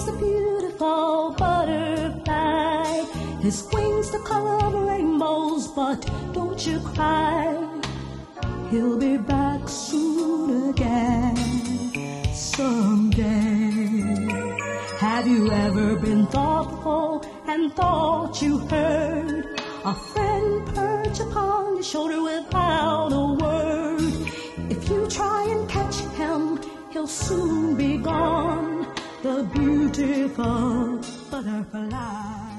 flies a beautiful butterfly. His wings the color of rainbows, but don't you cry. He'll be back soon again, someday. Have you ever been thoughtful and thought you heard a friend perch upon your shoulder without a word? If you try and catch him, he'll soon be gone, the beautiful butterfly.